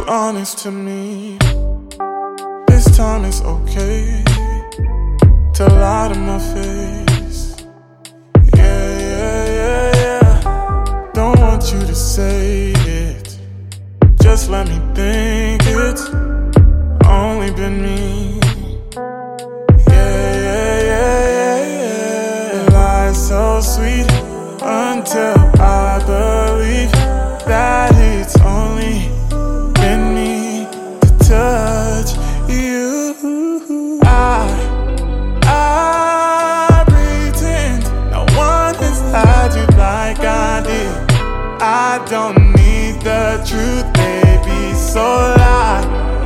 honest to me. This time it's okay to lie to my face. Yeah. Don't want you to say it, just let me think it's only been me. Yeah. Lies so sweet until I believe that it's only been me to touch you. I pretend no one has had you like I did. I don't need the truth, baby, so lie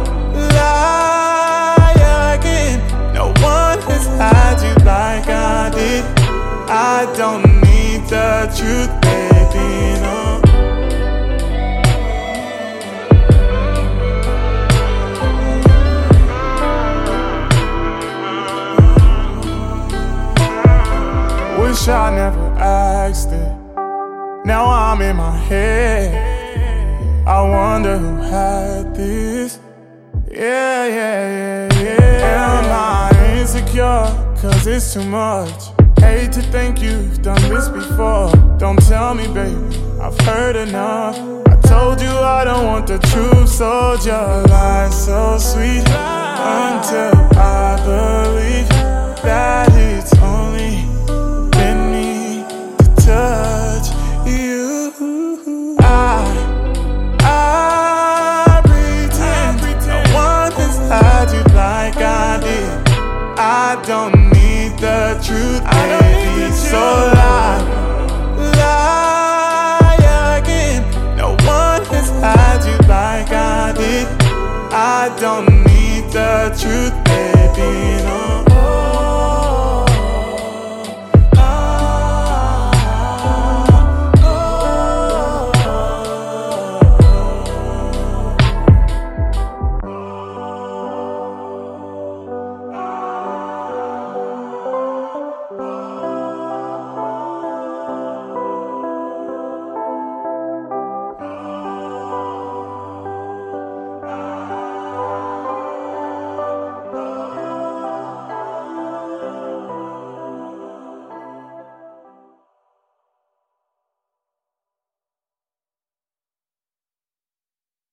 again. No one has had you like I did. I don't need the truth, baby, no. Wish I never asked it. Now I'm in my head. I wonder who had this. Yeah. Am I insecure? Cause it's too much. Hate to think you've done this before. Don't tell me, baby, I've heard enough. I told you I don't want the truth, so just lie so sweet until I believe that